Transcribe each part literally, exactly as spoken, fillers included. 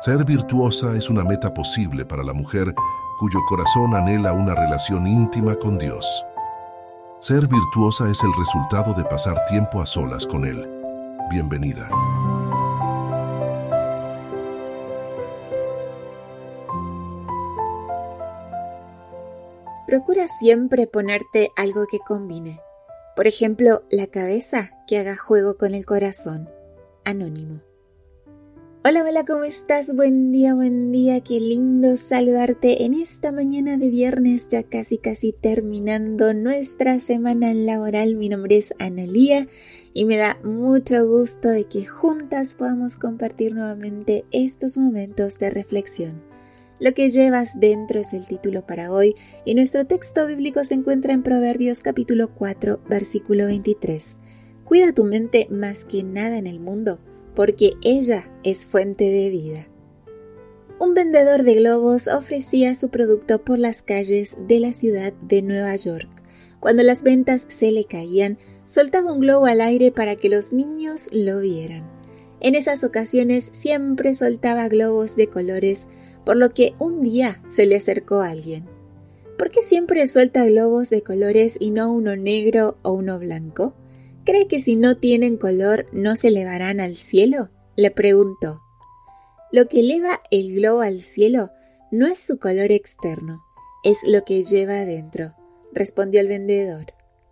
Ser virtuosa es una meta posible para la mujer cuyo corazón anhela una relación íntima con Dios. Ser virtuosa es el resultado de pasar tiempo a solas con Él. Bienvenida. Procura siempre ponerte algo que combine. Por ejemplo, la cabeza que haga juego con el corazón. Anónimo. Hola, hola, ¿cómo estás? Buen día, buen día. Qué lindo saludarte en esta mañana de viernes, ya casi casi terminando nuestra semana laboral. Mi nombre es Analía y me da mucho gusto de que juntas podamos compartir nuevamente estos momentos de reflexión. Lo que llevas dentro es el título para hoy y nuestro texto bíblico se encuentra en Proverbios capítulo cuatro, versículo veintitrés. Cuida tu mente más que nada en el mundo, porque ella es fuente de vida. Un vendedor de globos ofrecía su producto por las calles de la ciudad de Nueva York. Cuando las ventas se le caían, soltaba un globo al aire para que los niños lo vieran. En esas ocasiones siempre soltaba globos de colores, por lo que un día se le acercó a alguien. ¿Por qué siempre suelta globos de colores y no uno negro o uno blanco? ¿Cree que si no tienen color no se elevarán al cielo?, le preguntó. Lo que eleva el globo al cielo no es su color externo, es lo que lleva adentro, respondió el vendedor.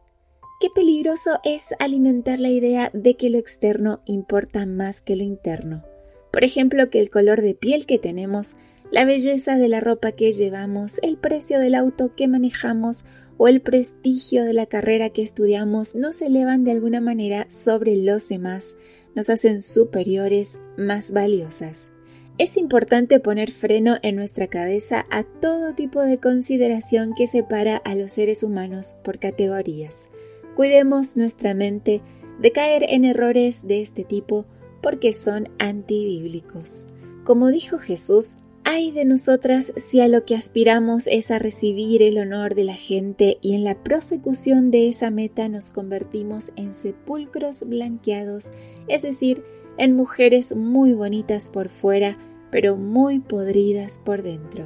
Qué peligroso es alimentar la idea de que lo externo importa más que lo interno. Por ejemplo, que el color de piel que tenemos, la belleza de la ropa que llevamos, el precio del auto que manejamos o el prestigio de la carrera que estudiamos nos elevan de alguna manera sobre los demás, nos hacen superiores, más valiosas. Es importante poner freno en nuestra cabeza a todo tipo de consideración que separa a los seres humanos por categorías. Cuidemos nuestra mente de caer en errores de este tipo porque son antibíblicos. Como dijo Jesús, ay de nosotras si a lo que aspiramos es a recibir el honor de la gente y en la prosecución de esa meta nos convertimos en sepulcros blanqueados, es decir, en mujeres muy bonitas por fuera, pero muy podridas por dentro.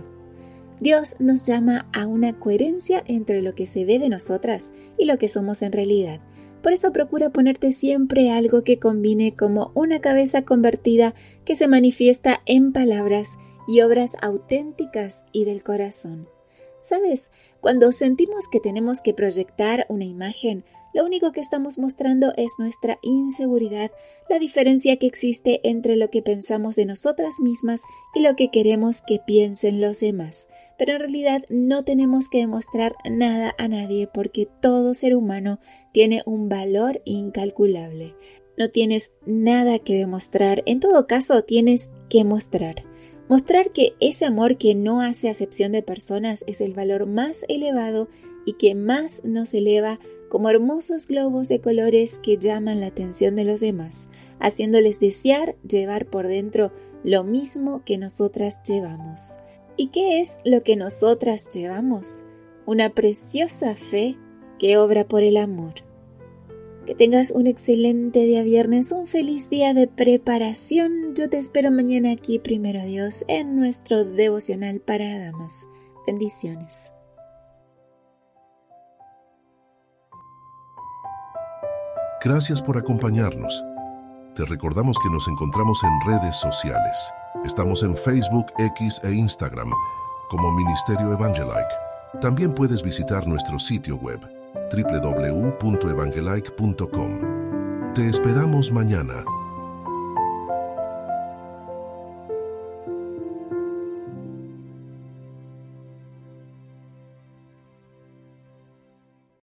Dios nos llama a una coherencia entre lo que se ve de nosotras y lo que somos en realidad. Por eso procura ponerte siempre algo que combine como una cabeza convertida que se manifiesta en palabras y obras auténticas y del corazón. ¿Sabes? Cuando sentimos que tenemos que proyectar una imagen, lo único que estamos mostrando es nuestra inseguridad, la diferencia que existe entre lo que pensamos de nosotras mismas y lo que queremos que piensen los demás. Pero en realidad no tenemos que demostrar nada a nadie porque todo ser humano tiene un valor incalculable. No tienes nada que demostrar, en todo caso tienes que mostrar. Mostrar que ese amor que no hace acepción de personas es el valor más elevado y que más nos eleva como hermosos globos de colores que llaman la atención de los demás, haciéndoles desear llevar por dentro lo mismo que nosotras llevamos. ¿Y qué es lo que nosotras llevamos? Una preciosa fe que obra por el amor. Que tengas un excelente día viernes, un feliz día de preparación. Yo te espero mañana aquí, primero Dios, en nuestro devocional para damas. Bendiciones. Gracias por acompañarnos. Te recordamos que nos encontramos en redes sociales. Estamos en Facebook, X e Instagram como Ministerio Evangelike. También puedes visitar nuestro sitio web doble u doble u doble u punto evangelike punto com. Te esperamos mañana.